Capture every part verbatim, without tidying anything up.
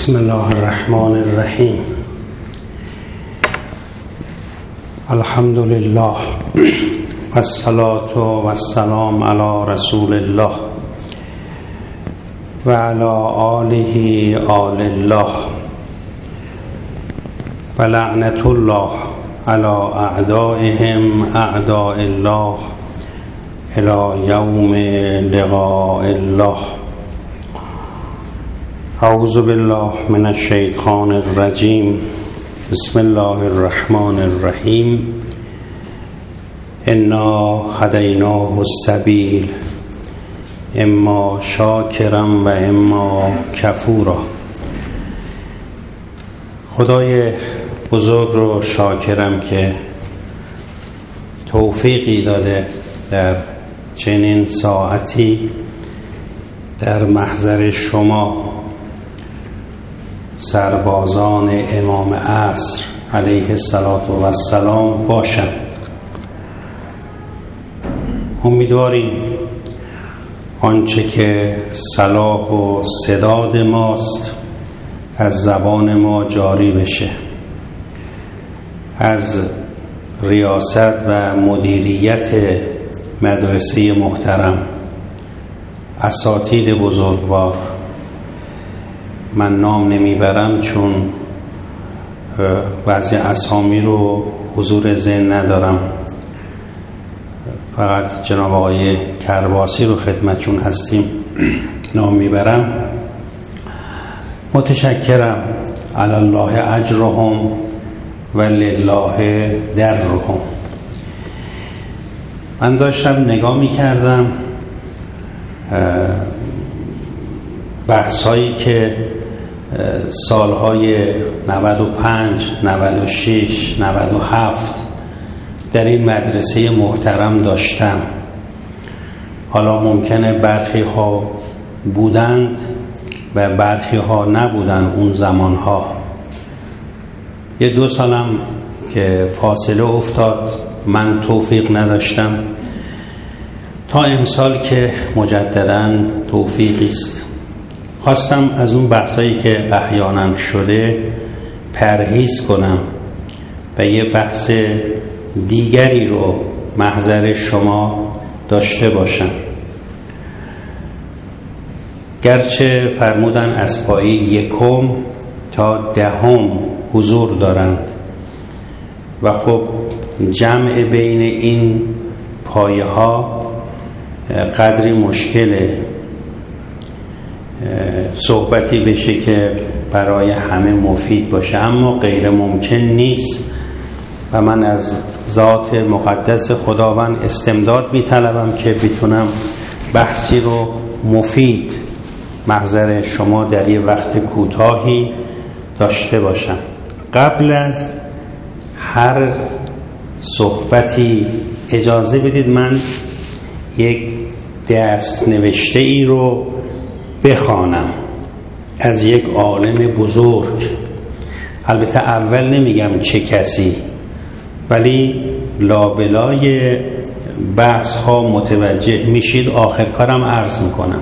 بسم الله الرحمن الرحیم. الحمد لله والصلاة والسلام علی رسول الله و علی آله آل الله و لعنت الله علی اعدائهم اعداء الله الی یوم لقاء الله. اعوذ بالله من الشیطان الرجیم. بسم الله الرحمن الرحیم. انا هدیناه السبیل اما شاکرا و اما کفورا. خدای بزرگ رو شاکرم که توفیقی داده در چنین ساعتی در محضر شما سربازان امام عصر علیه السلام باشم. امیدواریم آنچه که صلاح و سداد ماست از زبان ما جاری بشه، از ریاست و مدیریت مدرسه محترم، اساتید بزرگوار. من نام نمیبرم چون بعضی اسامی رو حضور ذهن ندارم، فقط جناب آقای کرباسی رو خدمتشون هستیم نام میبرم. متشکرم. علی الله اجرهم و لله درهم. من داشتم نگاه میکردم بحثایی که سالهای نود و پنج، نود و شش، نود و هفت در این مدرسه محترم داشتم. حالا ممکنه برخی ها بودند و برخی ها نبودند اون زمانها. یه دو سالم که فاصله افتاد من توفیق نداشتم، تا امسال که مجدداً توفیقی است. خواستم از اون بحثایی که احیانا شده پرهیز کنم و یه بحث دیگری رو محضر شما داشته باشم. گرچه فرمودن از پای یکم تا دهم حضور دارند و خب جمع بین این پایه ها قدری مشکله، صحبتی بشه که برای همه مفید باشه، اما غیر ممکن نیست و من از ذات مقدس خداوند استمداد می‌طلبم که بتونم بحثی رو مفید محضر شما در یه وقت کوتاهی داشته باشم. قبل از هر صحبتی اجازه بدید من یک دست نوشته ای رو بخوانم از یک عالم بزرگ. البته اول نمیگم چه کسی، ولی لابلای بحث ها متوجه میشید. آخر کارم عرض میکنم.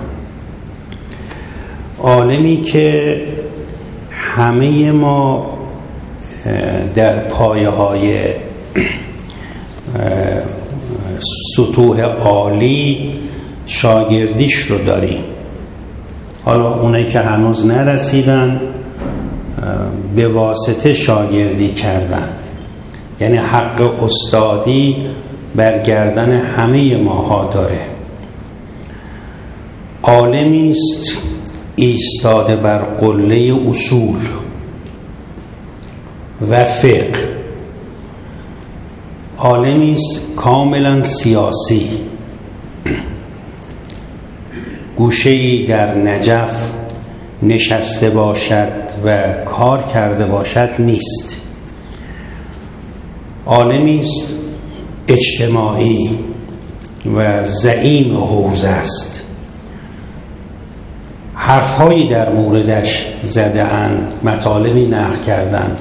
عالمی که همه ما در پایه های سطوح عالی شاگردیش رو داریم. حالا اونایی که هنوز نرسیدن به واسطه شاگردی کردن، یعنی حق استادی برگردن همه ماها داره. عالمی است ایستاده بر قله اصول و فقه. عالمی است کاملا سیاسی. گوشه‌ای در نجف نشسته باشد و کار کرده باشد نیست. عالمی است اجتماعی و زعیم حوزه است. حرفهایی در موردش زده اند، مطالبی نقل کردند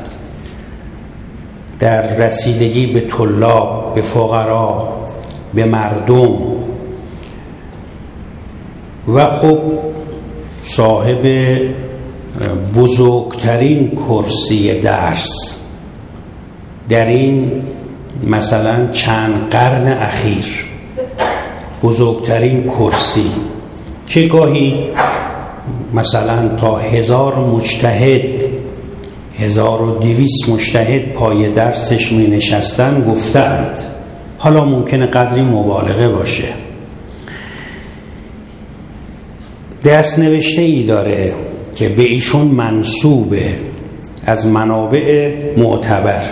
در رسیدگی به طلاب، به فقرا، به مردم. و خب صاحب بزرگترین کرسی درس در این مثلا چند قرن اخیر، بزرگترین کرسی که گاهی مثلا تا هزار مجتهد هزار و دویست مجتهد پای درسش می نشستن گفتند، حالا ممکنه قدری مبالغه باشه. دست نوشته ای داره که به ایشون منسوبه از منابع معتبر،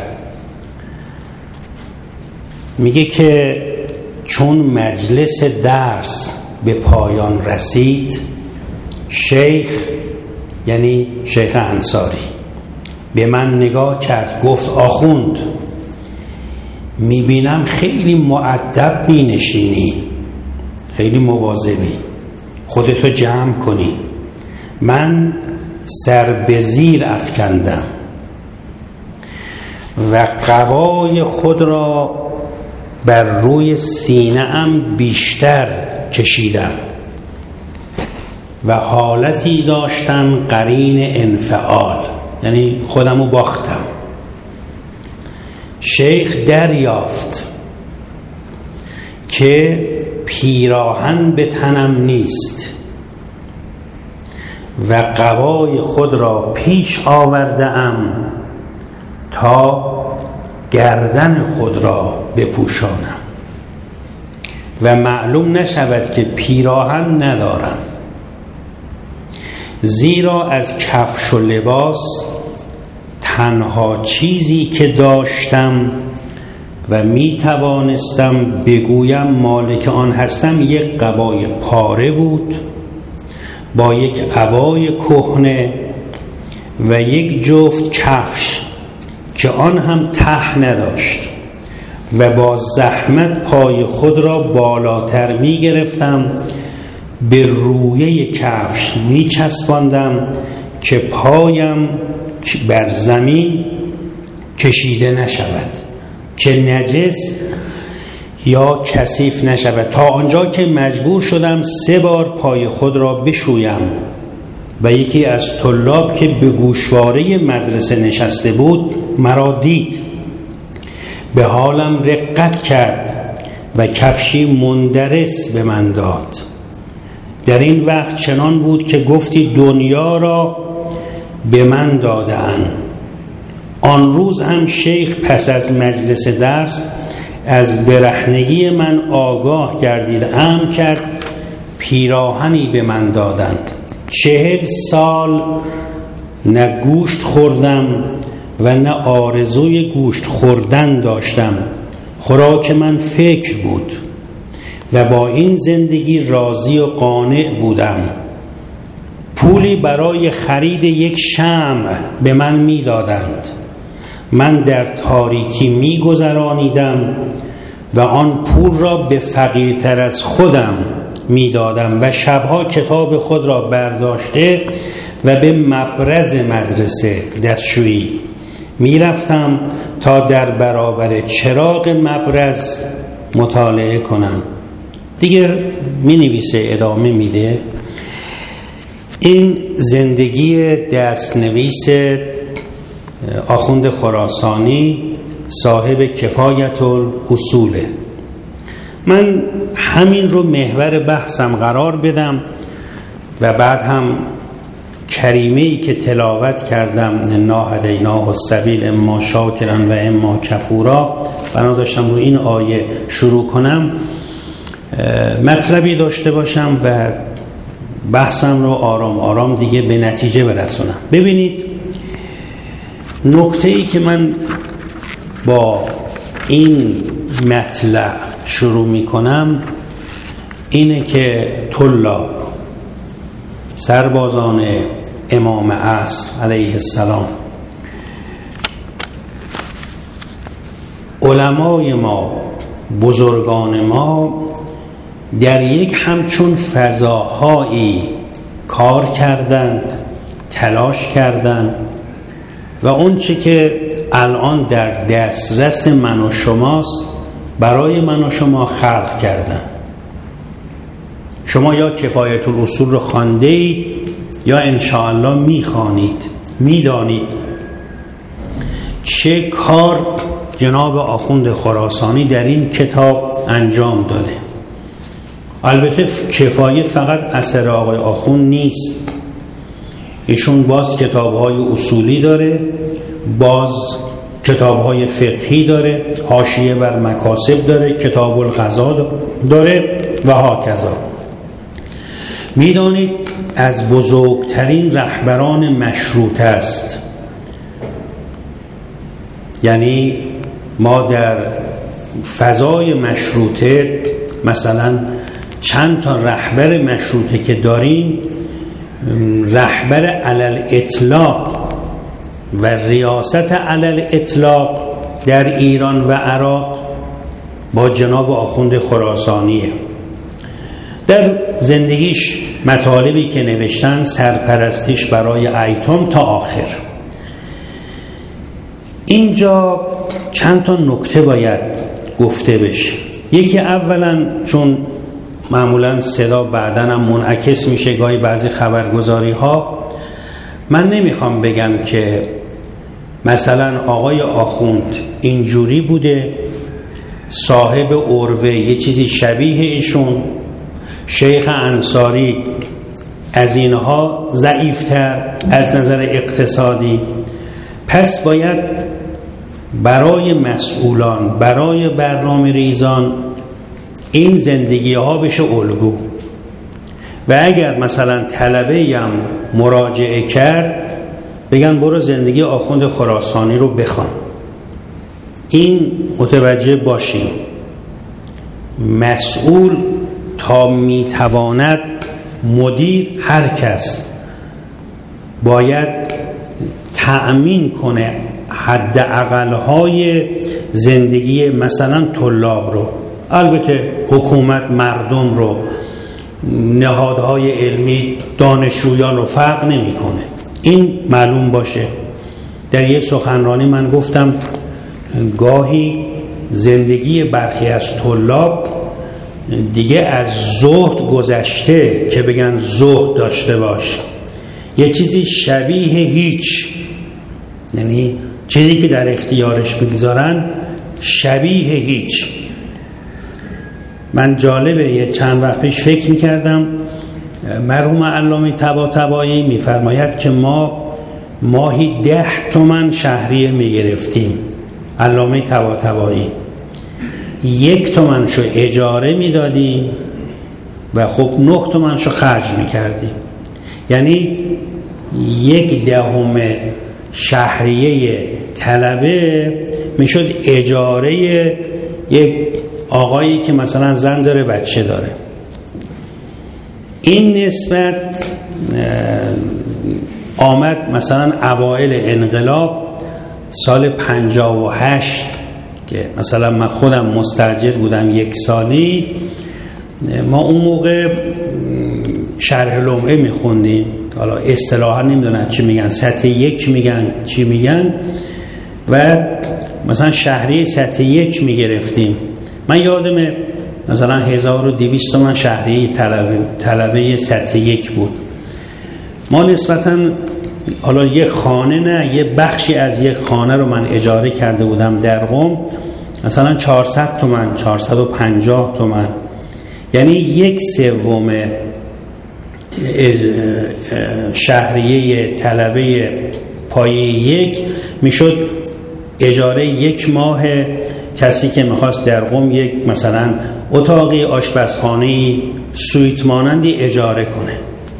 میگه که چون مجلس درس به پایان رسید، شیخ یعنی شیخ انصاری به من نگاه کرد، گفت آخوند میبینم خیلی مؤدب می نشینی، خیلی مواظبی، خودتو جمع کنی. من سر به زیر افکندم و قبای خود را بر روی سینه ام بیشتر کشیدم و حالتی داشتم قرین انفعال، یعنی خودمو باختم. شیخ دریافت که پیراهن به تنم نیست و قبای خود را پیش آورده ام تا گردن خود را بپوشانم و معلوم نشود که پیراهن ندارم، زیرا از کفش و لباس تنها چیزی که داشتم و می توانستم بگویم مالک آن هستم یک قبای پاره بود با یک عبای کهنه و یک جفت کفش که آن هم ته نداشت و با زحمت پای خود را بالاتر می گرفتم، به رویه کفش می چسباندم که پایم بر زمین کشیده نشود، که نجس یا کثیف نشود، تا آنجا که مجبور شدم سه بار پای خود را بشویم. و یکی از طلاب که به گوشواره مدرسه نشسته بود مرا دید، به حالم رقت کرد و کفشی مندرس به من داد. در این وقت چنان بود که گفتی دنیا را به من داده اند. آن روز هم شیخ پس از مجلس درس از برهنگی من آگاه گردید، امر کرد پیراهنی به من دادند. چهل سال نه گوشت خوردم و نه آرزوی گوشت خوردن داشتم، خوراک من فکر بود و با این زندگی راضی و قانع بودم. پولی برای خرید یک شمع به من می دادند، من در تاریکی می گذرانیدم و آن پول را به فقیرتر از خودم می دادم و شبها کتاب خود را برداشته و به مبرز مدرسه دستشویی می رفتم تا در برابر چراغ مبرز مطالعه کنم. دیگه می نویسه، ادامه میده. این زندگی دستنویس آخوند خراسانی صاحب کفایت الاصوله. من همین رو محور بحثم قرار بدم و بعد هم کریمه‌ای که تلاوت کردم، انا هدیناه السبیل اما شاکرا و اما کفورا، بنا داشتم رو این آیه شروع کنم، مطلبی داشته باشم و بحثم رو آرام آرام دیگه به نتیجه برسونم. ببینید، نکته‌ای که من با این مطلب شروع می کنم اینه که طلاب، سربازان امام عصر علیه السلام، علمای ما، بزرگان ما در یک همچون فضاهایی کار کردند، تلاش کردند و اون چه که الان در دسترس من و شماست برای من و شما خلق کردن. شما یا کفایت الاصول رو خوانده اید یا انشاءالله میخوانید، میدانید چه کار جناب آخوند خراسانی در این کتاب انجام داده. البته کفایه فقط اثر آقای آخوند نیست، ایشون باز کتاب‌های اصولی داره، باز کتاب‌های فقهی داره، حاشیه بر مکاسب داره، کتاب القضا داره و هاکذا. میدانید از بزرگترین رهبران مشروطه است. یعنی ما در فضای مشروطه مثلا چند تا رهبر مشروطه که داریم، رهبر علل اطلاق و ریاست علل اطلاق در ایران و عراق با جناب آخوند خراسانیه. در زندگیش مطالبی که نوشتن، سرپرستیش برای ایتام تا آخر. اینجا چند تا نکته باید گفته بشه. یکی اولا چون معمولا صدا بعدن هم منعکس میشه گاهی بعضی خبرگزاری ها، من نمیخوام بگم که مثلا آقای آخوند اینجوری بوده، صاحب عروه یه چیزی شبیه ایشون، شیخ انصاری از اینها ضعیفتر از نظر اقتصادی. پس باید برای مسئولان، برای برنامه ریزان این زندگی ها بشه الگو. و اگر مثلا طلبه هم مراجعه کرد بگن برو زندگی آخوند خراسانی رو بخوان. این متوجه باشیم، مسئول تا میتواند، مدیر، هر کس باید تأمین کنه حداقل‌های زندگی مثلا طلاب رو، البته حکومت مردم رو، نهادهای علمی دانشجویان رو فرق نمی‌کنه. این معلوم باشه. در یک سخنرانی من گفتم گاهی زندگی برخی از طلاب دیگه از زهد گذشته که بگن زهد داشته باش، یه چیزی شبیه هیچ، یعنی چیزی که در اختیارش بگذارن شبیه هیچ. من جالبه یه چند وقت پیش فکر میکردم، مرحوم علامه طباطبایی میفرماید که ما ماهی ده تومن شهریه میگرفتیم. علامه طباطبایی یک تومنشو اجاره میدادیم و خب نه تومنشو خرج میکردیم. یعنی یک دهم شهریه طلبه میشد اجاره یک آقایی که مثلا زن داره بچه داره. این نسبت آمد مثلا اوائل انقلاب سال پنجاه و هشت که مثلا من خودم مستاجر بودم یک سالی، ما اون موقع شرح لمعه میخوندیم، حالا اصطلاحا نمیدونن چی میگن، سطح یک میگن چی میگن، و مثلا شهریه سطح یک میگرفتیم. من یادمه مثلا هزار و دویست تومن شهریه طلبه, طلبه سطح یک بود. ما نسبتاً حالا یک خانه نه، یه بخشی از یک خانه رو من اجاره کرده بودم در قم، مثلا چهارصد تومن، چهارصد و پنجاه تومن، یعنی یک سوم شهریه طلبه پایه یک میشد اجاره یک ماه کسی که میخواست در قم یک مثلا اتاقی، آشپزخانه‌ای، سویت مانندی اجاره کنه.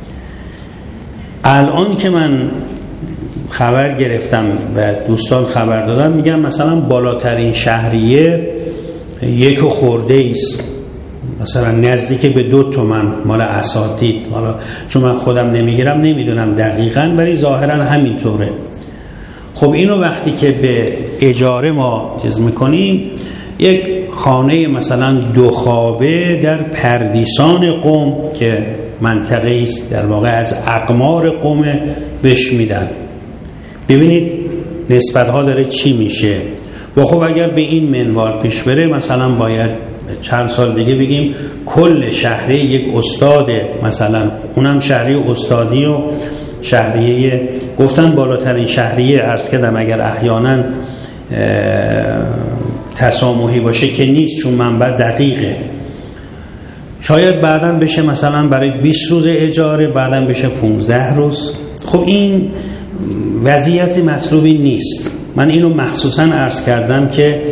الان که من خبر گرفتم و دوستان خبر دادن، میگم مثلا بالاترین شهریه یک و خورده ایست، مثلا نزدیک به دو تومن مال اساتید. حالا چون من خودم نمیگیرم نمیدونم دقیقاً، ولی ظاهراً همینطوره. خب اینو وقتی که به اجاره ما چیز میکنیم، یک خانه مثلا دو خوابه در پردیسان قم که منطقه است در واقع از اقمار قم بهش میدن. ببینید نسبت ها داره چی میشه. و خب اگر به این منوال پیش بره، مثلا باید چند سال دیگه بگیم کل شهریه یک استاد، مثلا اونم شهریه استادی و شهریه گفتن بالاترین شهریه عرض کردم اگر احیانا تسامحی باشه که نیست چون منبع دقیقه، شاید بعداً بشه مثلا برای بیست روز اجاره، بعداً بشه پانزده روز. خب این وضعیت مطلوبی نیست. من اینو مخصوصاً عرض کردم که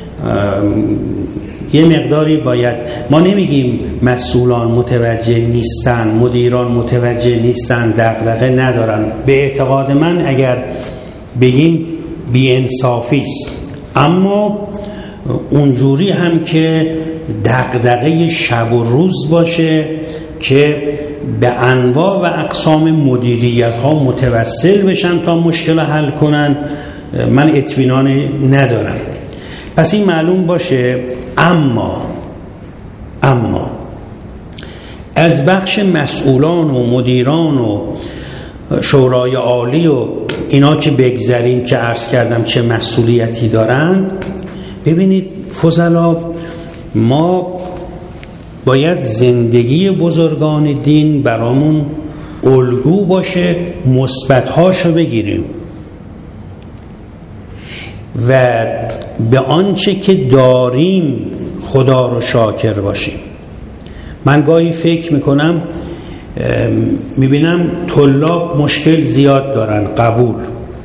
یه مقداری باید، ما نمیگیم مسئولان متوجه نیستن، مدیران متوجه نیستن، دغدغه ندارن. به اعتقاد من اگر بگیم بی‌انصافی است، اما اونجوری هم که دغدغه شب و روز باشه که به انواع و اقسام مدیریت ها متوسل بشن تا مشکل حل کنن، من اطمینان ندارم. پس این معلوم باشه. اما اما از بخش مسئولان و مدیران و شورای عالی و اینا که بگذاریم که عرض کردم چه مسئولیتی دارن، ببینید فضلا، ما باید زندگی بزرگان دین برامون الگو باشه، مثبت‌هاشو بگیریم و به آنچه که داریم خدا رو شاکر باشیم. من گاهی فکر میکنم میبینم طلاب مشکل زیاد دارن، قبول،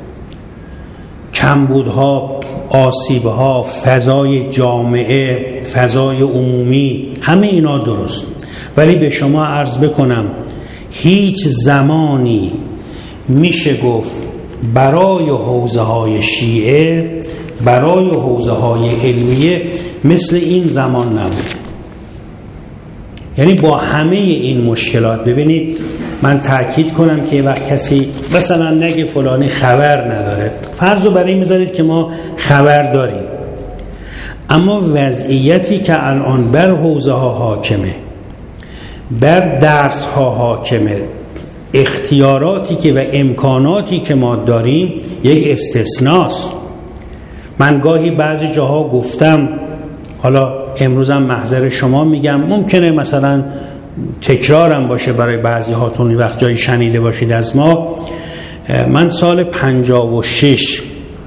کمبودها، آسیبها، فضای جامعه، فضای عمومی، همه اینا درست، ولی به شما عرض بکنم هیچ زمانی میشه گفت برای حوزه های شیعه، برای حوزه های علمیه مثل این زمان نبود. یعنی با همه این مشکلات، ببینید من تأکید کنم که وقت کسی مثلا نگه فلانی خبر نداره، فرضو برای میذارید که ما خبر داریم، اما وضعیتی که الان بر حوزه ها حاکمه، بر درس ها حاکمه، اختیاراتی که و امکاناتی که ما داریم یک استثناست. من گاهی بعضی جاها گفتم، حالا امروزم محضر شما میگم، ممکنه مثلا تکرارم باشه برای بعضی هاتون، وقت جایی شنیده باشید از ما. من سال پنجاه و شش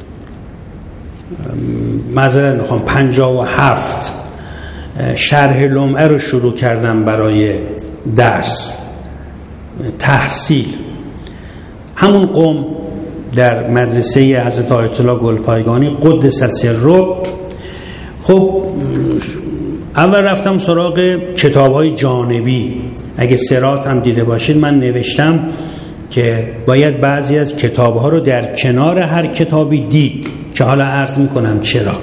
معذرت میخوام پنجاه و هفت شرح لمعه رو شروع کردم برای درس تحصیل، همون قم در مدرسه حضرت آیت الله گلپایگانی قدس سره. خب اول رفتم سراغ کتاب‌های جانبی. اگه صراط هم دیده باشید من نوشتم که باید بعضی از کتاب‌ها رو در کنار هر کتابی دید، که حالا عرض می‌کنم چرا.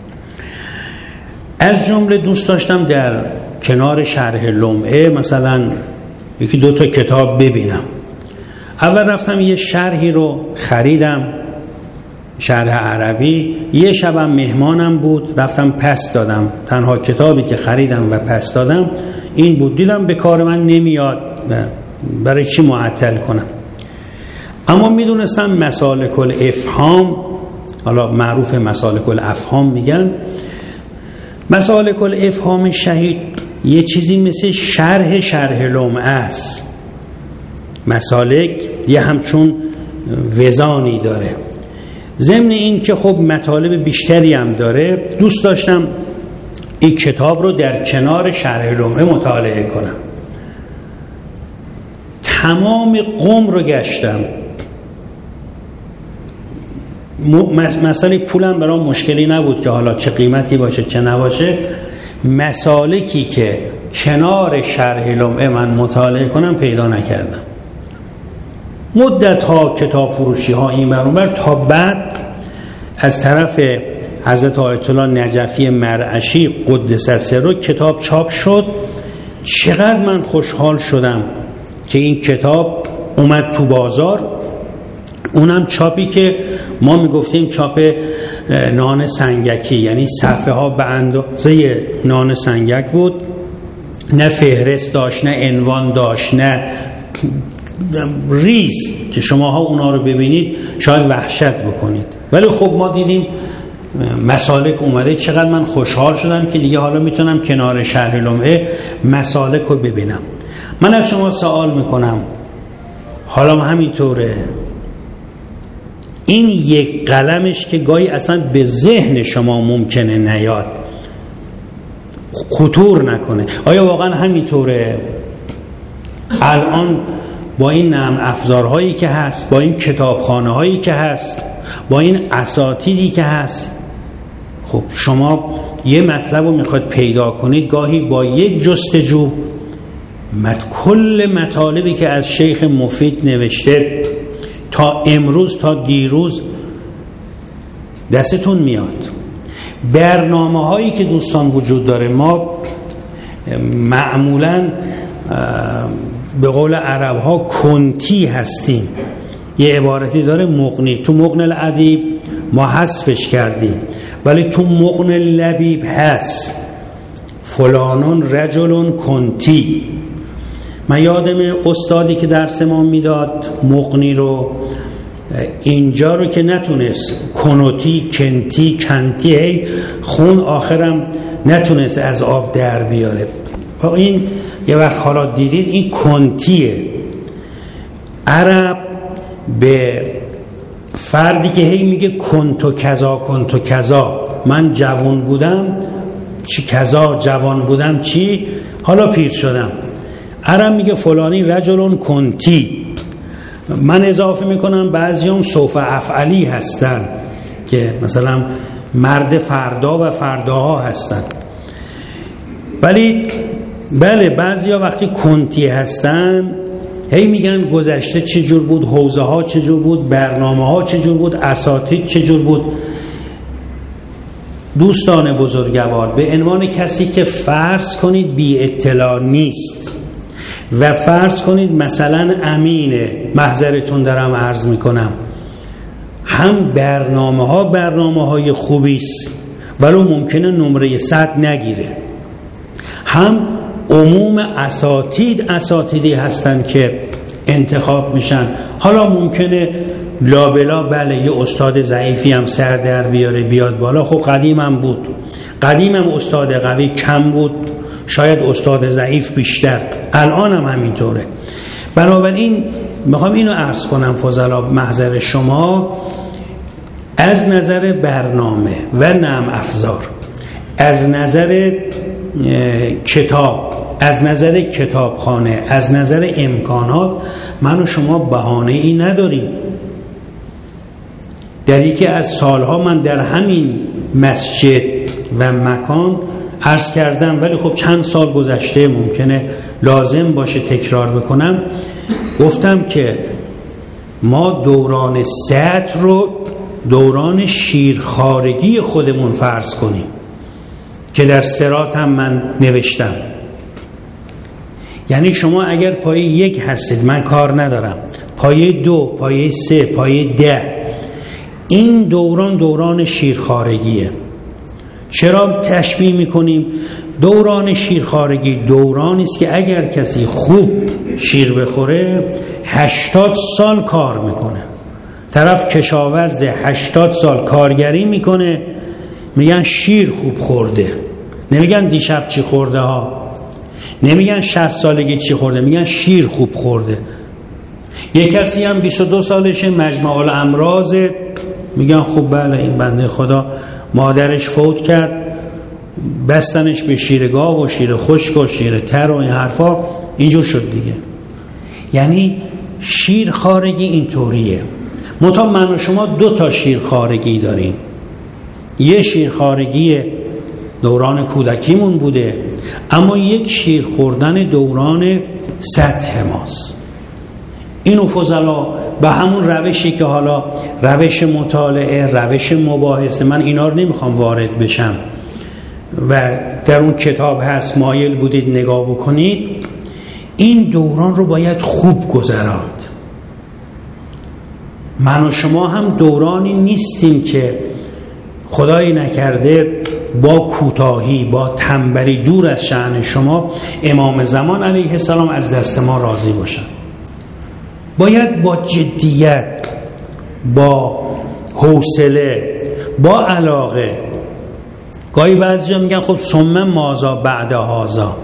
از جمله دوست داشتم در کنار شرح لمعه مثلا یکی دو تا کتاب ببینم. اول رفتم یه شرحی رو خریدم، شرح عربی. یه شبم مهمانم بود، رفتم پس دادم. تنها کتابی که خریدم و پس دادم این بود. دیدم به کار من نمیاد، برای چی معطل کنم. اما میدونستم مسالک الافهام، حالا معروف مسالک الافهام میگن، مسالک الافهام شهید یه چیزی مثل شرح شرح لمعه است. مسالک یه همچون وزانی داره، ضمن این که خب مطالب بیشتری هم داره. دوست داشتم این کتاب رو در کنار شرح لمعه مطالعه کنم. تمام قم رو گشتم، مسئله پولم برام مشکلی نبود که حالا چه قیمتی باشه چه نباشه. مسالکی که کنار شرح لمعه من مطالعه کنم پیدا نکردم. مدت ها کتاب فروشی ها این برابر، تا بعد از طرف حضرت آیت الله نجفی مرعشی قدس سره کتاب چاپ شد. چقدر من خوشحال شدم که این کتاب اومد تو بازار. اونم چاپی که ما میگفتیم چاپ نان سنگکی، یعنی صفحه ها به اندازه نان سنگک بود، نه فهرست داشت، نه عنوان داشت، نه ریز که شماها اونا رو ببینید شاید وحشت بکنید. ولی خب ما دیدیم مسالک اومده، چقدر من خوشحال شدم که دیگه حالا میتونم کنار شرح لمعه مسالک رو ببینم. من از شما سوال میکنم، حالا همینطوره این یک قلمش که گاهی اصلا به ذهن شما ممکنه نیاد، خطور نکنه، آیا واقعا همینطوره؟ الان با این نرم افزارهایی که هست، با این کتابخانه هایی که هست، با این اساتیدی که هست، خب شما یه مطلب رو میخواد پیدا کنید، گاهی با یک جستجو مت کل مطالبی که از شیخ مفید نوشته تا امروز تا دیروز دستتون میاد. برنامه هایی که دوستان وجود داره، ما معمولاً به قول عرب ها کنتی هستیم. یه عبارتی داره مغنی، تو مغن الادیب ما حذفش کردیم، ولی تو مغن لبیب هست فلانون رجلون کنتی. من یادم استادی که درس ما میداد مغنی رو، اینجا رو که نتونست کنوتی کنتی کنتی هی خون آخرم نتونست از آب در بیاره. این یه وقت حالا دیدید این کنتیه. عرب به فردی که هی میگه کنتو کذا کنتو کذا، من جوان بودم چی کذا، جوان بودم چی، حالا پیر شدم، عرب میگه فلانی رجلون کنتی. من اضافه میکنم بعضیام سوف افعلی هستن که مثلا مرد فردا و فرداها هستن، ولی بله بعضیا وقتی کنتی هستن هی میگن گذشته چجور بود، حوزه ها چجور بود، برنامه ها چجور بود، اساتید چجور بود. دوستان بزرگوار، به عنوان کسی که فرض کنید بی اطلاع نیست و فرض کنید مثلا امینه، محضرتون دارم عرض میکنم، هم برنامه ها برنامه های خوبیست ولو ممکنه نمره صد نگیره، هم عموم اساتید اساتیدی هستن که انتخاب میشن، حالا ممکنه لابلا بله یه استاد ضعیفی هم سر در بیاره بیاد بالا، خب قدیم هم بود، قدیم هم استاد قوی کم بود، شاید استاد ضعیف بیشتر، الان هم همینطوره. بنابراین میخوام اینو عرض کنم فضلا محضر شما، از نظر برنامه و نرم افزار، از نظر کتاب، از نظر کتابخانه، از نظر امکانات، من و شما بهانه ای نداریم. در یکی از سالها من در همین مسجد و مکان عرض کردم، ولی خب چند سال گذشته ممکنه لازم باشه تکرار بکنم، گفتم که ما دوران سطر رو دوران شیرخوارگی خودمون فرض کنیم که در صراط هم من نوشتم. یعنی شما اگر پایه یک هستید، من کار ندارم، پایه دو، پایه سه، پایه ده، این دوران دوران شیرخوارگیه. چرا تشبیه میکنیم؟ دوران شیرخوارگی دورانی است که اگر کسی خوب شیر بخوره هشتاد سال کار میکنه. طرف کشاورز هشتاد سال کارگری میکنه، میگن شیر خوب خورده، نمیگن دیشب چی خورده ها، نمیگن شصت سالگی چی خورده، میگن شیر خوب خورده. یک کسی هم بیست و دو سالشه مجمع الامراض، میگن خب بله این بنده خدا مادرش فوت کرد، بستنش به شیر گاو و شیر خشک و شیر تر و این حرفا، اینجور شد دیگه. یعنی شیر خارگی اینطوریه. منتها من و شما دو تا شیر خارگی داریم. یه شیر خارگی دوران کودکیمون بوده، اما یک شیر خوردن دوران سطح ماست. اینو فضلا به همون روشی که حالا روش مطالعه، روش مباحثه، من اینا رو نمیخوام وارد بشم و در اون کتاب هست مایل بودید نگاه بکنید، این دوران رو باید خوب گذراند. من و شما هم دورانی نیستیم که خدایی نکرده با کوتاهی، با تنبلی دور از شأن شما امام زمان علیه السلام از دست ما راضی باشن. باید با جدیت، با حوصله، با علاقه. گاهی بعضی میگن خب ثم ماذا بعد هذا،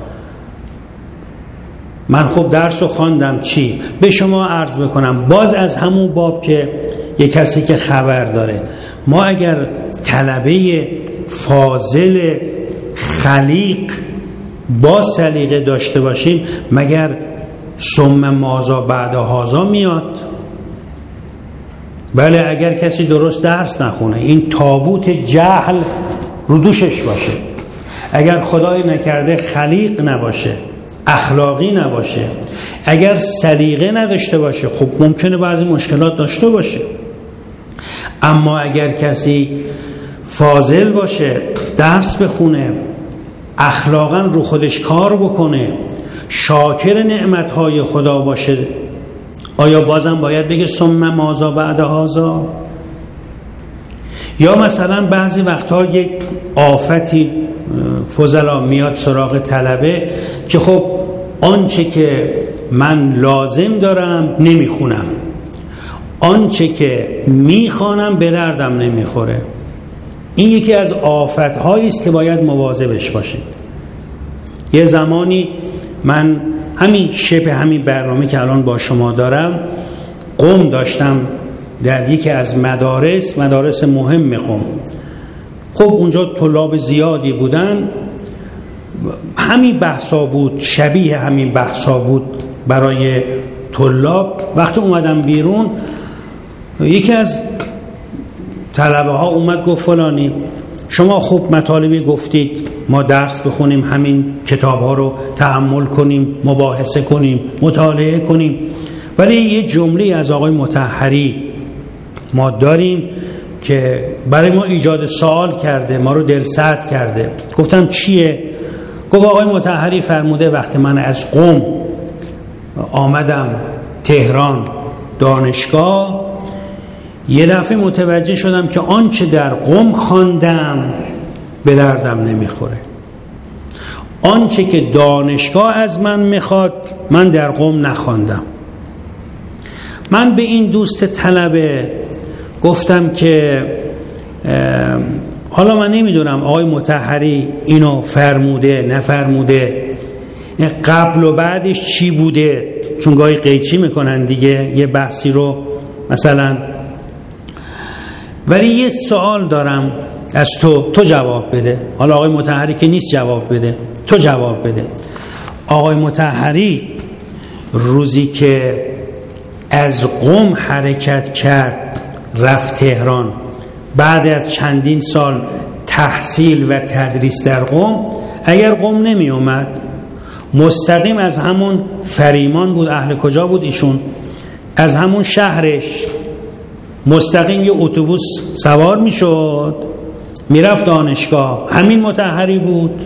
من خب درس رو خواندم چی؟ به شما عرض بکنم باز از همون باب که یک کسی که خبر داره، ما اگر طلبه فاضل خلیق با سلیقه داشته باشیم مگر ثم ماذا بعد هذا میاد؟ بله، اگر کسی درست درس نخونه، این تابوت جهل رو دوشش باشه، اگر خدای نکرده خلیق نباشه، اخلاقی نباشه، اگر سلیقه نداشته باشه، خب ممکنه بعضی مشکلات داشته باشه. اما اگر کسی فاضل باشه، درس بخونه، اخلاقا رو خودش کار بکنه، شاکر نعمتهای خدا باشه، آیا بازم باید بگه ثم ماذا بعد هذا؟ یا مثلا بعضی وقتها یک آفتی فضلا میاد سراغ طلبه که خب آنچه که من لازم دارم نمیخونم، آنچه که میخوانم به دردم نمیخوره. این یکی از آفت‌هایی است که باید مواظبش باشید. یه زمانی من همین شبه همین برنامه که الان با شما دارم قم داشتم در یکی از مدارس مدارس مهم قم. خب اونجا طلاب زیادی بودن، همین بحثا بود، شبیه همین بحثا بود برای طلاب. وقتی اومدم بیرون یکی از طلبه ها اومد گفت فلانی شما خوب مطالبی گفتید، ما درس بخونیم، همین کتاب ها رو تأمل کنیم، مباحثه کنیم، مطالعه کنیم، ولی یه جمله از آقای مطهری ما داریم که برای ما ایجاد سوال کرده، ما رو دلسرد کرده. گفتم چیه؟ گفت آقای مطهری فرموده وقتی من از قم آمدم تهران دانشگاه، یه دفعه متوجه شدم که آنچه در قم خواندم به دردم نمیخوره، آنچه که دانشگاه از من میخواد من در قم نخواندم. من به این دوست طلبه گفتم که حالا من نمیدونم آقای مطهری اینو فرموده نفرموده، قبل و بعدش چی بوده، چون گاهی قیچی میکنن دیگه یه بحثی رو مثلا. ولی یه سوال دارم از تو، تو جواب بده. حالا آقای مطهری که نیست جواب بده، تو جواب بده. آقای مطهری روزی که از قم حرکت کرد رفت تهران، بعد از چندین سال تحصیل و تدریس در قم، اگر قم نمی اومد مستقیم از همون فریمان بود، اهل کجا بود ایشون؟ از همون شهرش مستقیم یه اتوبوس سوار می شد می رفت دانشگاه. همین مطهری بود.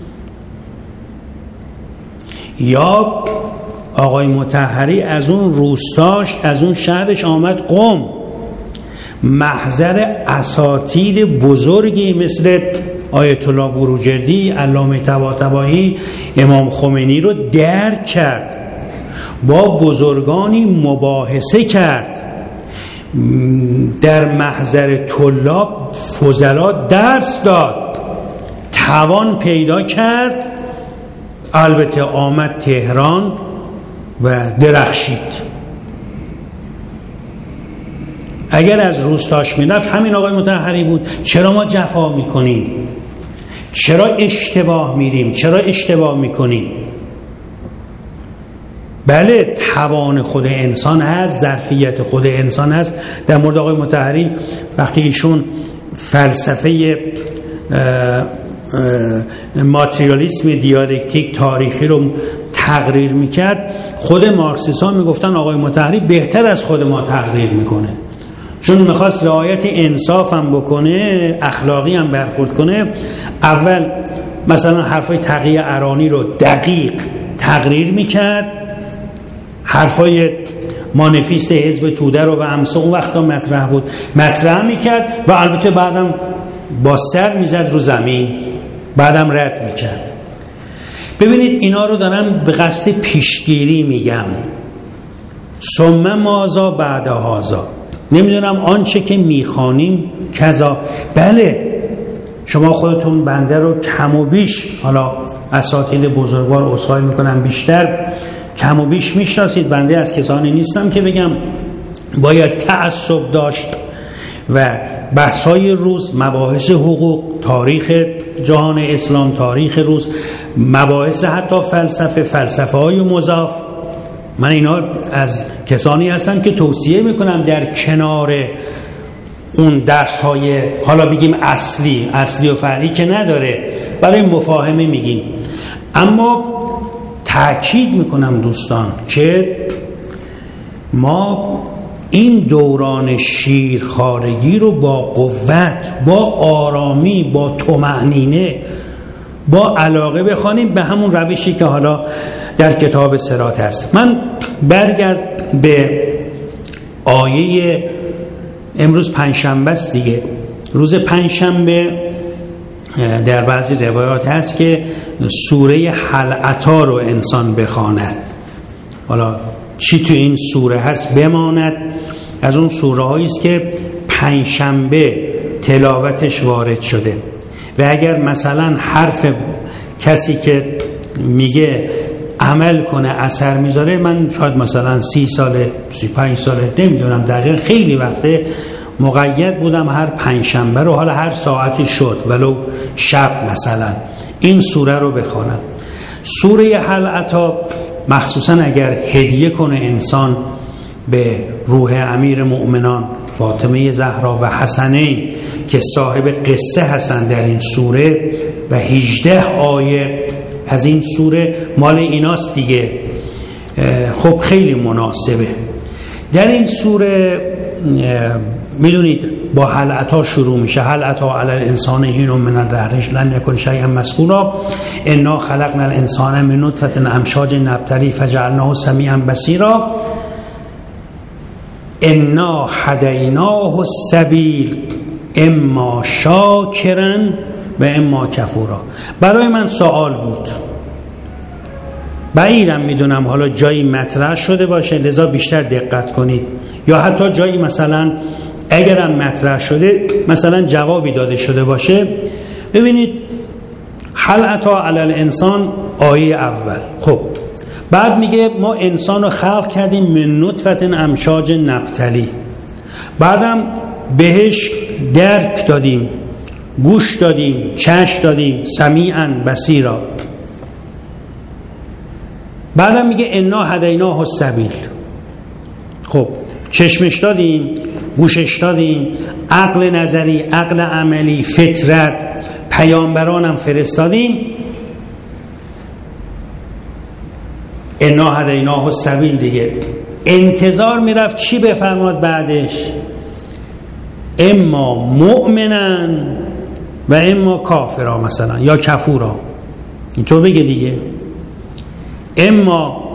یا آقای مطهری از اون روستاش، از اون شهرش آمد قم، محضر اساطیر بزرگی مثل آیت الله بروجردی، علامه طباطبایی، امام خمینی رو درک کرد، با بزرگانی مباحثه کرد، در محضر طلاب فضلا درس داد، توان پیدا کرد. البته آمد تهران و درخشید. اگر از روستاش میرفت همین آقای مطهری بود. چرا ما جفا میکنیم؟ چرا اشتباه میریم؟ چرا اشتباه میکنیم؟ بله، توان خود انسان هست، ظرفیت خود انسان هست. در مورد آقای مطهری وقتی ایشون فلسفه ماتریالیسم دیالکتیک تاریخی رو تقریر میکرد، خود مارکسیست ها میگفتن آقای مطهری بهتر از خود ما تقریر میکنه، چون میخواست رعایت انصاف هم بکنه، اخلاقی هم برخورد کنه. اول مثلا حرفای تقی ارانی رو دقیق تقریر میکرد، حرفای مانیفست حزب توده رو و امثال اون وقتا مطرح بود مطرح میکرد و البته بعدم با سر میزد رو زمین، بعدم رد میکرد. ببینید اینا رو دارم به قصد پیشگیری میگم. ثم ماذا بعد هذا. نمیدونم آنچه که میخوانیم کذا. بله شما خودتون بنده رو کم و بیش، حالا اساتید بزرگوار عذرخواهی میکنم بیشتر کم و بیش میشناسید، بنده از کسانی نیستم که بگم باید تعصب داشت و بحث‌های روز، مباحث حقوق، تاریخ جهان اسلام، تاریخ روز، مباحث حتی فلسفه، فلسفه‌های مضاف، من اینا از کسانی هستم که توصیه میکنم در کنار اون درس‌های حالا بگیم اصلی اصلی و فرعی که نداره، برای مفاهمه میگیم. اما تأکید میکنم دوستان که ما این دوران شیرخوارگی رو با قوت، با آرامی، با طمأنینه، با علاقه بخوانیم به همون روشی که حالا در کتاب صراط هست. من برگرد به آیه امروز پنجشنبه است دیگه. روز پنجشنبه در بعضی روایات هست که سوره هل اتی رو انسان بخواند. حالا چی تو این سوره هست بماند، از اون سوره هایی است که پنجشنبه تلاوتش وارد شده. و اگر مثلا حرف کسی که میگه عمل کنه اثر میذاره، من شاید مثلا سی ساله سی پنج ساله نمیدونم دقیقا، خیلی وقته مقید بودم هر پنجشنبه رو، حالا هر ساعتی شد ولو شب مثلا این سوره رو بخوانم. سوره هل اتی مخصوصا اگر هدیه کنه انسان به روح امیر مؤمنان فاطمه زهرا و حسنین که صاحب قصه هستن در این سوره، و هجده آیه از این سوره مال ایناست دیگه، خب خیلی مناسبه. در این سوره میدونید با هل اتی شروع میشه. هل اتی علی الانسان حین من الدهر لم یکن شیئا مذکورا انا خلقنا الانسان من نطفة امشاج نبتلی فجعلناه سمیعا بصیرا انا هدیناه السبیل اما شاکرا و اما کفورا. برای من سوال بود، بعیدم میدونم حالا جایی مطرح شده باشه، لذا بیشتر دقت کنید، یا حتی جایی مثلا اگرم مطرح شده مثلا جوابی داده شده باشه. ببینید هل اتی علی الانسان آیه اول، خب بعد میگه ما انسان رو خلق کردیم من نطفة امشاج نبتلی، بعدم بهش درک دادیم، گوش دادیم، چشم دادیم، سمیعا بصیرا، بعدم میگه انا هدیناه السبیل. خب چشمش دادیم، گوشش دادیم، عقل نظری، عقل عملی، فطرت، پیامبرانم فرستادیم. انا هدیناه السبیل دیگه انتظار میرفت چی بفرماد بعدش؟ اما مؤمنن و اما کافرا مثلا، یا کفورا، اینطور بگه دیگه، اما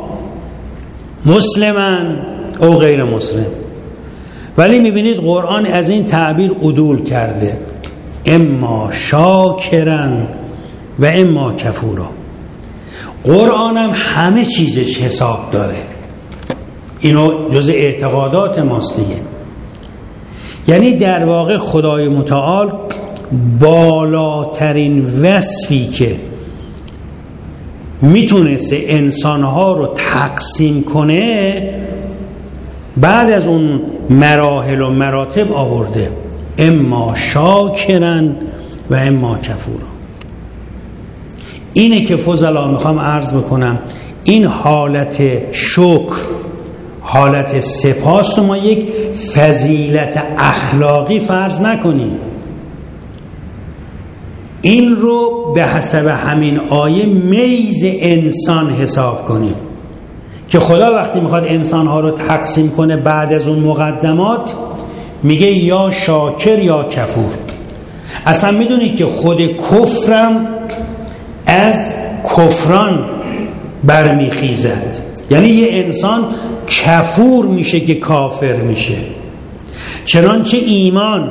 مسلمن او غیر مسلم. ولی میبینید قرآن از این تعبیر عدول کرده، اما شاکرن و اما کفورا. قرآن هم همه چیزش حساب داره، اینو جز اعتقادات ماست دیگه. یعنی در واقع خدای متعال بالاترین وصفی که میتونسته انسانها رو تقسیم کنه بعد از اون مراحل و مراتب آورده، اما شاکرن و اما کفورا. اینه که فضلا میخوام عرض بکنم، این حالت شکر، حالت سپاس رو ما یک فضیلت اخلاقی فرض نکنیم، این رو به حسب همین آیه میز انسان حساب کنیم که خدا وقتی میخواد انسانها رو تقسیم کنه بعد از اون مقدمات میگه یا شاکر یا کفور. اصلا میدونید که خود کفرم از کفران برمیخیزد، یعنی یه انسان کفور میشه که کافر میشه. چنانچه ایمان،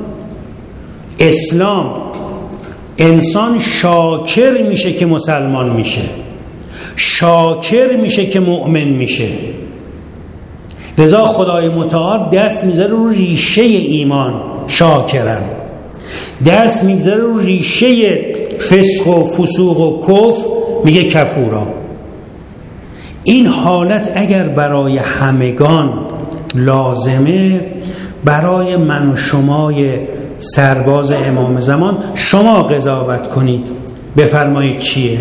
اسلام، انسان شاکر میشه که مسلمان میشه، شاکر میشه که مؤمن میشه. لذا خدای متعال دست میذاره رو ریشه ایمان، شاکرن. دست میذاره رو ریشه فسق و فسوق و کفر، میگه کفورا. این حالت اگر برای همگان لازمه، برای من و شمای سرباز امام زمان شما قضاوت کنید، بفرمایید چیه.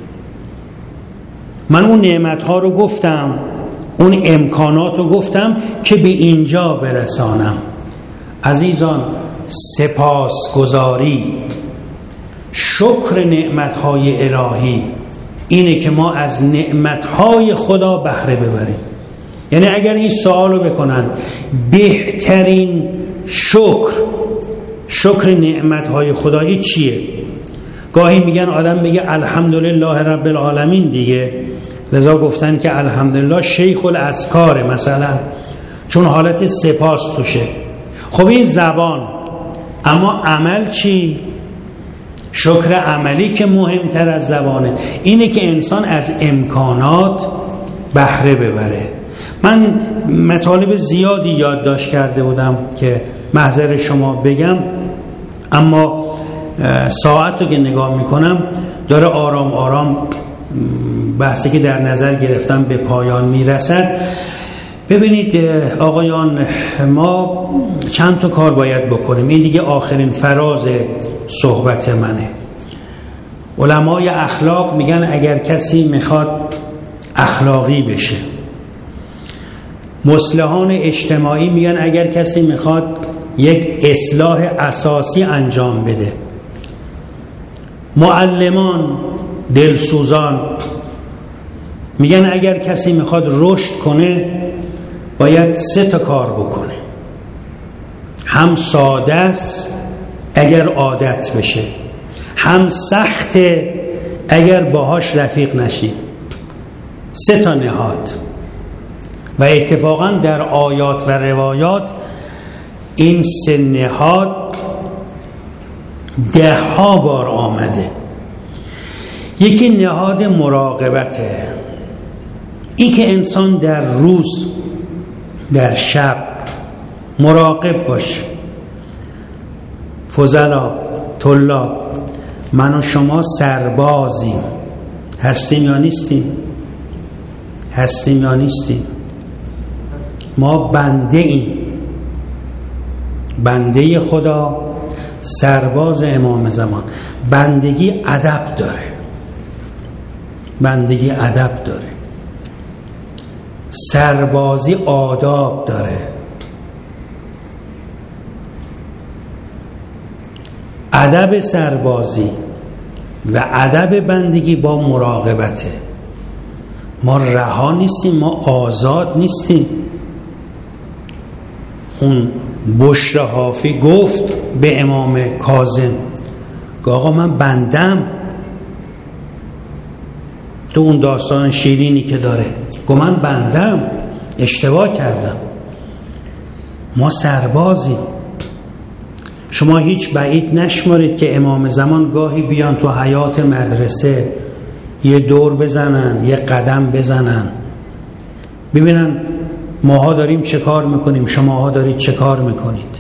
من اون نعمت‌ها رو گفتم، اون امکانات رو گفتم که به اینجا برسانم. عزیزان، سپاسگزاری، شکر نعمت‌های الهی اینه که ما از نعمت‌های خدا بهره ببریم. یعنی اگر این سوال رو بکنن بهترین شکر شکر نعمت‌های خدایی چیه؟ گاهی میگن آدم میگه الحمدلله رب العالمین دیگه، لذا گفتن که الحمدلله شیخ الاذکار مثلا، چون حالت سپاس توشه. خب این زبان، اما عمل چی؟ شکر عملی که مهمتر از زبانه، اینه که انسان از امکانات بهره ببره. من مطالب زیادی یادداشت کرده بودم که محضر شما بگم، اما ساعت رو که نگاه میکنم داره آرام آرام بحثی که در نظر گرفتم به پایان میرسد. ببینید آقایان، ما چند تا کار باید بکنیم. این دیگه آخرین فراز صحبت منه. علمای اخلاق میگن اگر کسی میخواد اخلاقی بشه، مصلحان اجتماعی میگن اگر کسی میخواد یک اصلاح اساسی انجام بده، معلمان، دلسوزان میگن اگر کسی میخواد رشد کنه باید سه تا کار بکنه. هم ساده است اگر عادت بشه، هم سخته اگر باهاش رفیق نشی. سه تا نهاد. و اتفاقا در آیات و روایات این سه نهاد ده ها بار آمده. یکی نهاد مراقبته، این که انسان در روز در شب مراقب باشه. فضلا، طلاب، من و شما سربازیم، هستیم یا نیستیم؟ هستیم یا نیستیم؟ ما بنده ایم، بنده خدا، سرباز امام زمان. بندگی ادب داره، بندگی ادب داره، سربازی آداب داره. ادب سربازی و ادب بندگی با مراقبته. ما رها نیستیم، ما آزاد نیستیم. اون بشر حافی گفت به امام کاظم که آقا من بندم، تو اون داستان شیرینی که داره، گفت من بندم، اشتباه کردم. ما سربازیم. شما هیچ بعید نشمارید که امام زمان گاهی بیان تو حیات مدرسه یه دور بزنن، یه قدم بزنن، ببینن ماها داریم چه کار میکنیم، شماها دارید چه کار میکنید.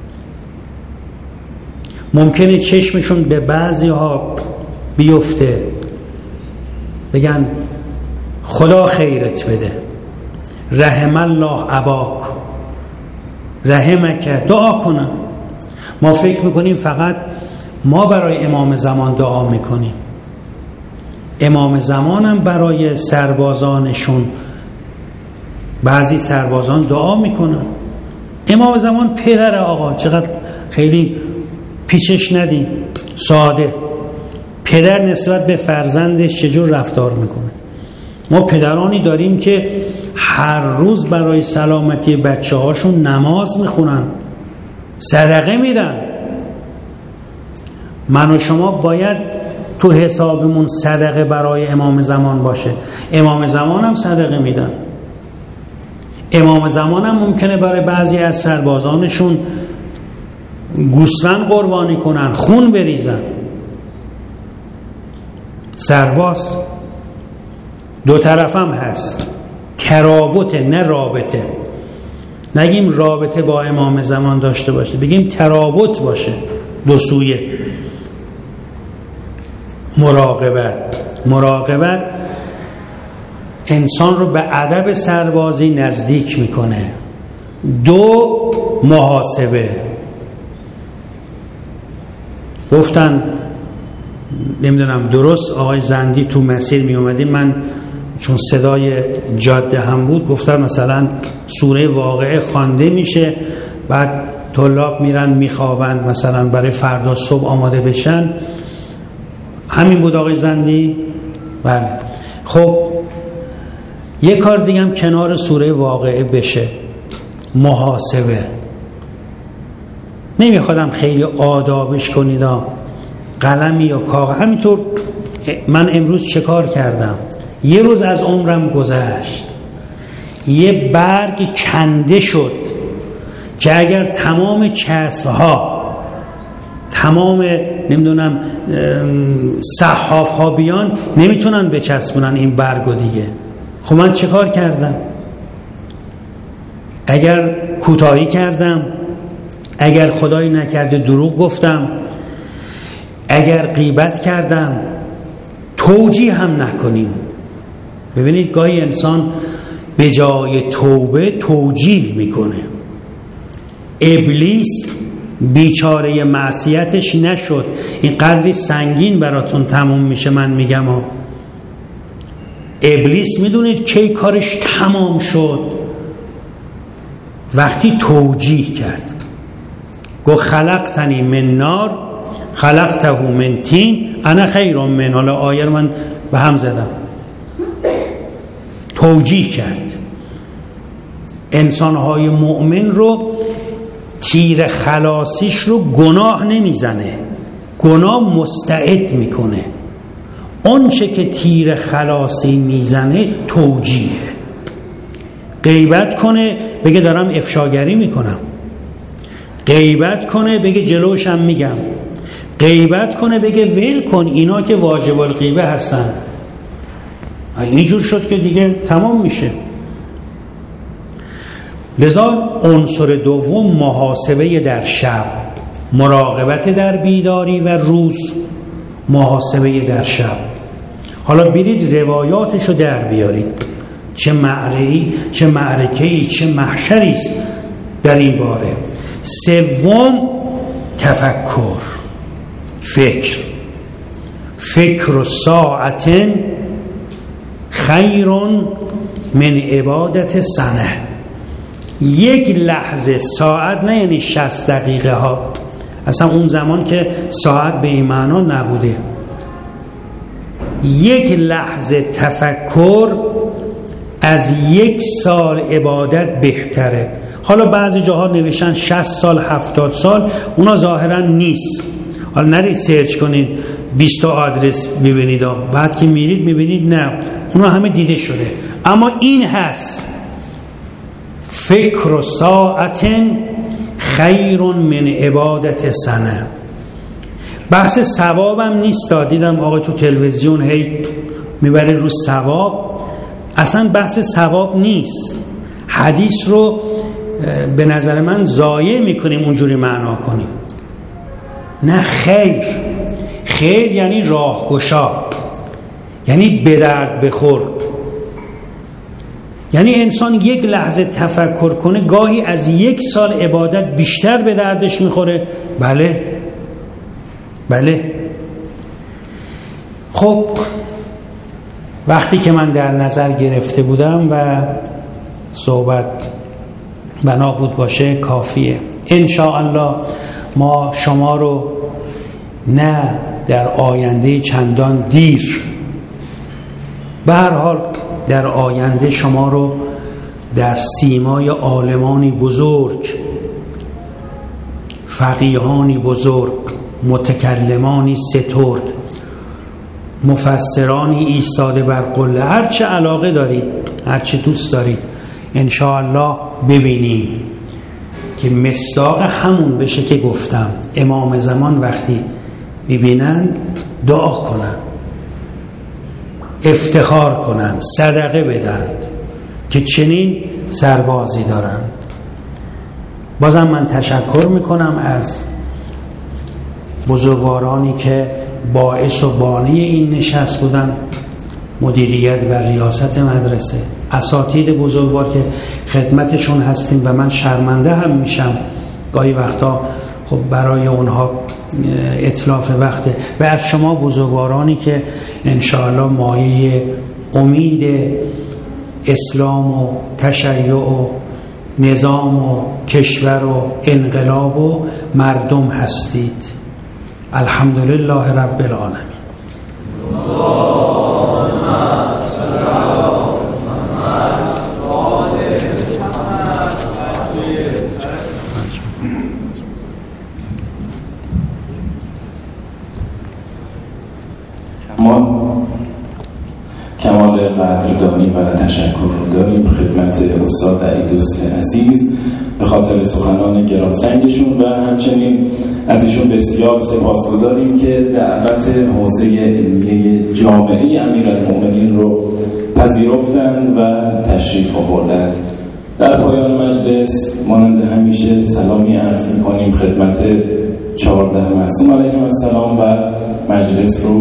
ممکنه چشمشون به بعضی ها بیفته، بگن خدا خیرت بده، رحم الله اباک، رحمک، دعا کنن. ما فکر میکنیم فقط ما برای امام زمان دعا میکنیم. امام زمان هم برای سربازانشون، بعضی سربازان دعا میکنن. امام زمان پدر آقا، چقدر خیلی پیچش ندیم، ساده. پدر نسبت به فرزندش چجور رفتار میکنه. ما پدرانی داریم که هر روز برای سلامتی بچه هاشون نماز میخونن، صدقه میدن. من و شما باید تو حسابمون صدقه برای امام زمان باشه. امام زمان هم صدقه میدن. امام زمان هم ممکنه برای بعضی از سربازانشون گوسفند قربانی کنن، خون بریزن. سرباز دو طرف هم هست، ترابطه نه رابطه. نگیم رابطه با امام زمان داشته باشه، بگیم ترابط باشه دو سویه. مراقبت مراقبت انسان رو به ادب سربازی نزدیک میکنه. دو، محاسبه. گفتن نمیدونم درست آقای زندی تو مسیر می اومدیم، من چون صدای جاده هم بود گفتن مثلا سوره واقعه خوانده میشه، بعد طلاب میرن میخوابن مثلا برای فردا صبح آماده بشن. همین بود آقای زندی؟ بله. خب یه کار دیگه هم کنار سوره واقعه بشه، محاسبه. نمیخوادم خیلی آدابش کنید، قلمی یا کاغذ. همینطور من امروز چه کار کردم؟ یه روز از عمرم گذشت، یه برگ کنده شد که اگر تمام چسب‌ها، تمام نمیدونم صحاف‌ها بیان نمیتونن بچسبونن این برگو دیگه. خب من چه کار کردم؟ اگر کوتاهی کردم، اگر خدایی نکرده دروغ گفتم، اگر غیبت کردم، توجیه هم نکنیم. ببینید گاهی انسان به جای توبه توجیه میکنه. ابلیس بیچاره معصیتش نشد، این قدری سنگین براتون تموم میشه. من میگم ها، ابلیس میدونید کی کارش تمام شد؟ وقتی توجیه کرد. گو خلقتنی من نار خلقته من طین انا خیر من. حالا آیه رو من به هم زدم. توجیه کرد. انسانهای مؤمن رو تیر خلاصیش رو گناه نمیزنه، گناه مستعد میکنه. اون چه که تیر خلاصی میزنه توجیه. غیبت کنه بگه دارم افشاگری میکنم، غیبت کنه بگه جلوشم میگم، غیبت کنه بگه ول کن اینا که واجب الغیبه هستن. اینجور شد که دیگه تمام میشه. لذا عنصر دوم محاسبه در شب، مراقبت در بیداری و روز، محاسبه در شب. حالا برید روایاتشو در بیارید، چه معرکه‌ای چه معرکه‌ای چه محشری است در این باره. سوم تفکر، فکر. فکر و ساعت خیر من عبادت سنه. یک لحظه، ساعت نه یعنی شصت دقیقه ها، اصلا اون زمان که ساعت به این معنا نبوده. یک لحظه تفکر از یک سال عبادت بهتره. حالا بعضی جاها نوشتن شصت سال هفتاد سال، اونا ظاهرا نیست. حالا نرید سرچ کنید بیست تا آدرس ببینید، بعد که میرید میبینید نه، اونا همه دیده شده. اما این هست فکر و ساعت خیر من عبادت سنه. بحث ثوابم نیست. دیدم آقا تو تلویزیون هی میبره رو ثواب. اصلا بحث ثواب نیست. حدیث رو به نظر من ضایع میکنیم اونجوری معنا کنیم. نه، خیر. خیر یعنی راهگشا، یعنی به درد بخور. یعنی انسان یک لحظه تفکر کنه گاهی از یک سال عبادت بیشتر به دردش میخوره. بله بله. خب وقتی که من در نظر گرفته بودم و صحبت بنا بود باشه کافیه. انشاءالله ما شما رو نه در آینده چندان دیر، به هر حال در آینده شما رو در سیمای عالمانی بزرگ، فقیهانی بزرگ، متکلمانی سترگ، مفسرانی ایستاده بر قله، هرچه علاقه دارید، هرچه دوست دارید، انشاءالله ببینیم که مصداق همون بشه که گفتم. امام زمان وقتی ببینن دعا کنن، افتخار کنن، صدقه بدن که چنین سربازی دارن. بازم من تشکر میکنم از بزرگوارانی که باعث و بانی این نشست بودن، مدیریت و ریاست مدرسه، اساتید بزرگوار که خدمتشون هستیم و من شرمنده هم میشم گاهی وقتا خب برای اونها اتلاف وقته، و از شما بزرگوارانی که انشاءالله مایه امید اسلام و تشیع و نظام و کشور و انقلاب و مردم هستید. الحمدلله رب العالمین. ما کمال قدردانی و تشکر رو داریم خدمت استاد علیدوست عزیز به خاطر سخنان گرانسنگشون و همچنین از ایشون بسیار سپاسگزاریم که دعوت حوزه علمیه جامعه امیرالمؤمنین رو پذیرفتند و تشریف آوردند. در پایان مجلس مانند همیشه سلامی عرض می‌کنیم خدمت چهارده معصوم علیهم السلام و مجلس رو